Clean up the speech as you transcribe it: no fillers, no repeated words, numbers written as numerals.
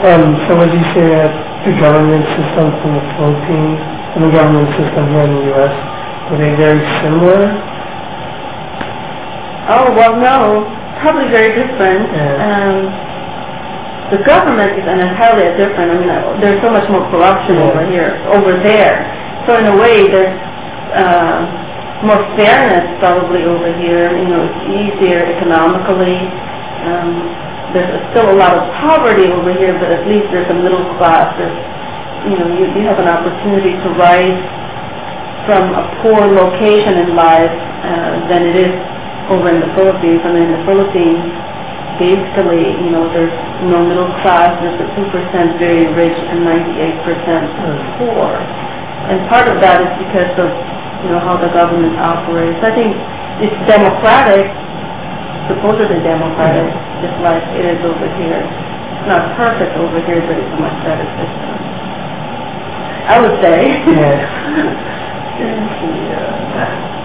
So would you say that the government system from the Philippines and the government system here in the U.S., were they very similar? Oh, well, no. Probably very different. Yeah. The government is entirely different. I mean, there's so much more corruption over there. So in a way, there's more fairness probably over here. You know, it's easier economically. There's still a lot of poverty over here, but at least there's a middle class. You have an opportunity to rise from a poor location in life than it is over in the Philippines. I mean, in the Philippines, basically, there's no middle class. There's a 2% very rich and 98% poor. And part of that is because of how the government operates. I think it's democratic, supposedly democratic, just like it is over here. It's not perfect over here, but it's a much better system, I would say. Yeah.